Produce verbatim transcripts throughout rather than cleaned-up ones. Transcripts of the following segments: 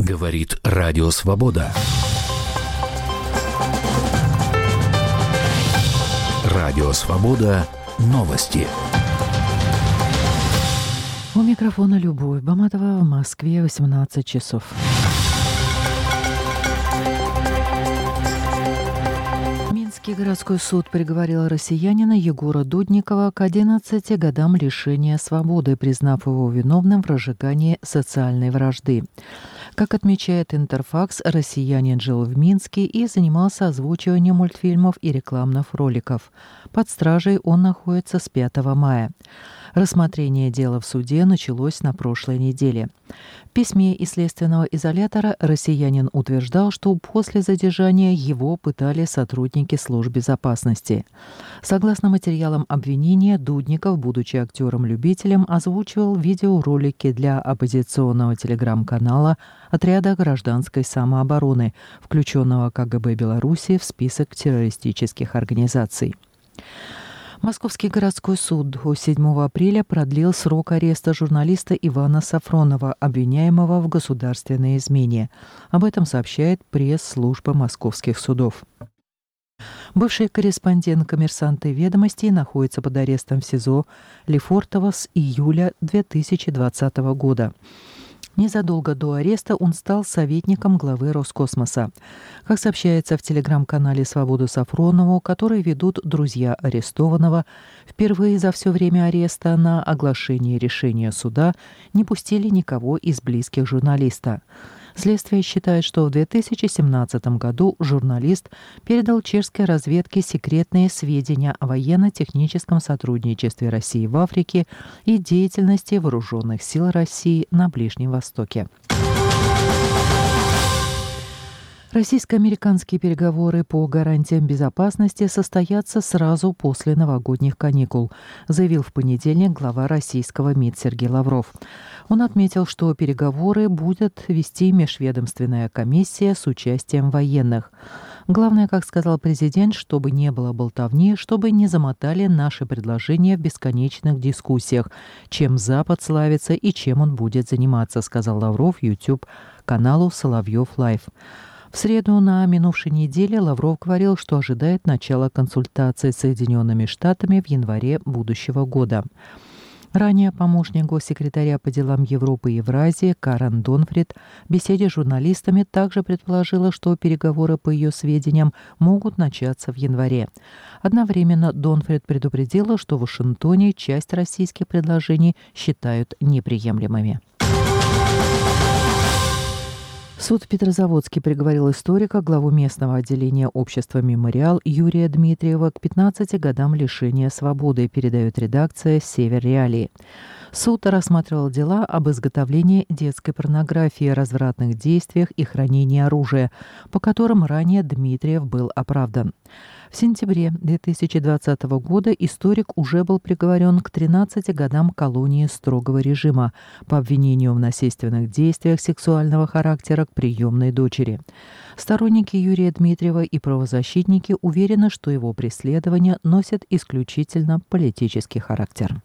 Говорит Радио Свобода. Радио Свобода. Новости. У микрофона Любовь Баматова. В Москве восемнадцать часов. Минский городской суд приговорил россиянина Егора Дудникова к одиннадцати годам лишения свободы, признав его виновным в разжигании социальной вражды. Как отмечает Интерфакс, россиянин жил в Минске и занимался озвучиванием мультфильмов и рекламных роликов. Под стражей он находится с пятого мая. Рассмотрение дела в суде началось на прошлой неделе. В письме из следственного изолятора россиянин утверждал, что после задержания его пытали сотрудники служб безопасности. Согласно материалам обвинения, Дудников, будучи актером-любителем, озвучивал видеоролики для оппозиционного телеграм-канала отряда гражданской самообороны, включенного КГБ Беларуси в список террористических организаций. Московский городской суд до седьмого апреля продлил срок ареста журналиста Ивана Сафронова, обвиняемого в государственной измене. Об этом сообщает пресс-служба московских судов. Бывший корреспондент «Коммерсанта» и «Ведомостей» находится под арестом в СИЗО Лефортово с июля две тысячи двадцатого года. Незадолго до ареста он стал советником главы Роскосмоса. Как сообщается в телеграм-канале «Свободу Сафронову», который ведут друзья арестованного, впервые за все время ареста на оглашение решения суда не пустили никого из близких журналиста. Следствие считает, что в две тысячи семнадцатом году журналист передал чешской разведке секретные сведения о военно-техническом сотрудничестве России в Африке и деятельности вооруженных сил России на Ближнем Востоке. Российско-американские переговоры по гарантиям безопасности состоятся сразу после новогодних каникул, заявил в понедельник глава российского МИД Сергей Лавров. Он отметил, что переговоры будет вести межведомственная комиссия с участием военных. Главное, как сказал президент, чтобы не было болтовни, чтобы не замотали наши предложения в бесконечных дискуссиях, чем Запад славится и чем он будет заниматься, сказал Лавров YouTube-каналу «Соловьев Лайв». В среду на минувшей неделе Лавров говорил, что ожидает начала консультаций с Соединенными Штатами в январе будущего года. Ранее помощник госсекретаря по делам Европы и Евразии Карен Донфрид в беседе с журналистами также предположила, что переговоры, по ее сведениям, могут начаться в январе. Одновременно Донфрид предупредила, что в Вашингтоне часть российских предложений считают неприемлемыми. Суд в Петрозаводске приговорил историка, главу местного отделения общества «Мемориал» Юрия Дмитриева к пятнадцати годам лишения свободы, передает редакция «Север Реалии». Суд рассматривал дела об изготовлении детской порнографии, развратных действиях и хранении оружия, по которым ранее Дмитриев был оправдан. В сентябре две тысячи двадцатого года историк уже был приговорен к тринадцати годам колонии строгого режима по обвинению в насильственных действиях сексуального характера к приемной дочери. Сторонники Юрия Дмитриева и правозащитники уверены, что его преследования носят исключительно политический характер.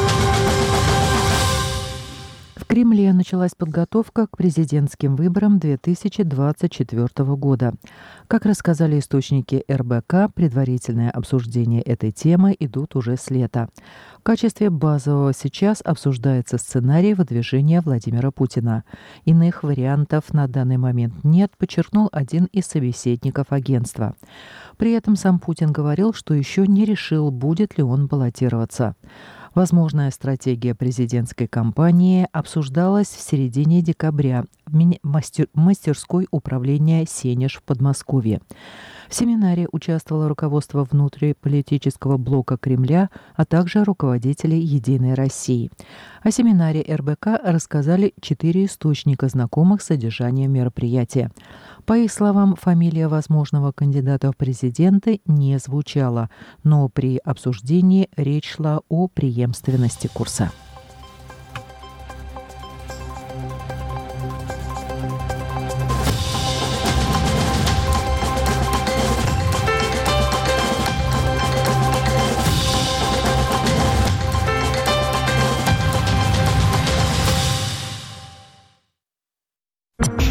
В Кремле началась подготовка к президентским выборам две тысячи двадцать четвёртого года. Как рассказали источники эр бэ ка, предварительное обсуждение этой темы идут уже с лета. В качестве базового сейчас обсуждается сценарий выдвижения Владимира Путина. Иных вариантов на данный момент нет, подчеркнул один из собеседников агентства. При этом сам Путин говорил, что еще не решил, будет ли он баллотироваться. Возможная стратегия президентской кампании обсуждалась в середине декабря в мастер- мастерской управления «Сенеж» в Подмосковье. В семинаре участвовало руководство внутриполитического блока Кремля, а также руководители «Единой России». О семинаре эр бэ ка рассказали четыре источника, знакомых с содержанием мероприятия. По их словам, фамилия возможного кандидата в президенты не звучала, но при обсуждении речь шла о преемственности курса.